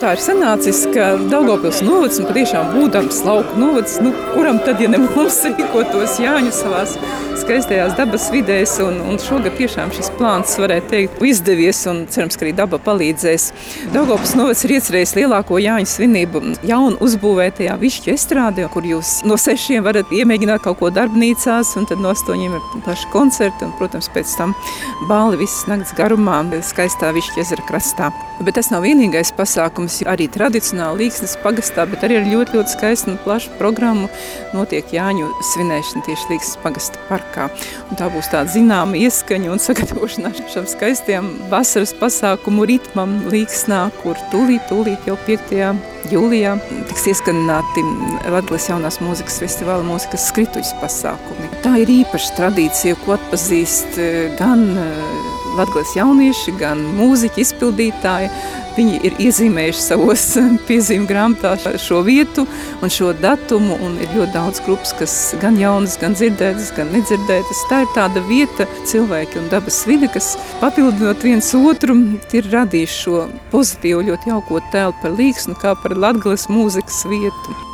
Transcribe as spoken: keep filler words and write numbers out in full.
tā ir sanācis, ka Daugavpils novads, un patiešām būdams lauku novads, nu, kuram tad, ja ne mums rīkotos Jāņu savās skaistajās dabas vidēs, un, un šogad tiešām šis plāns, varētu teikt, izdevies, un cerams, ka arī daba palīdzēs. Daugavpils novads ir iecerējis lielāko Jāņu svinību jaunu uzbūvētajā Višķu estrādē, kur jūs no sešiem varat iemēģināt kaut ko darbnīcās, un tad no astoņiem ir plaši koncerti, un, protams, pēc tam balli visas nakts garumā skaistā Višķu ezera krastā. Bet tas nav vienīgais pasākums, arī tradicionāli Līksnes pagastā, bet arī ar ļoti, ļoti skaistu un plašu programmu notiek Jāņu svinēšana tieši Līksnes pagasta parkā. Un tā būs tāda zināma ieskaņa un sagatavošanās šam skaistajam vasaras pasākumu ritmam Līksnā, kur tūlīt, tūlīt jau piektajā jūlijā tiks ieskanināti Latgales jaunās mūzikas festivāla mūzikas skrituļas pasākumi. Tā ir īpaša tradīcija, ko atpazīst gan Latgales jaunieši, gan mūziķi, izpildītāji. Viņi ir iezīmējuši savos piezīmju grāmatā šo vietu un šo datumu, un ir ļoti daudz grupas, kas gan jaunas, gan dzirdētas, gan nedzirdētas. Tā ir tāda vieta, cilvēki un dabas vide, kas papildinot viens otru, ir radījuši šo pozitīvu, ļoti jauko tēlu par Līksnu, kā par Latgales mūzikas vietu.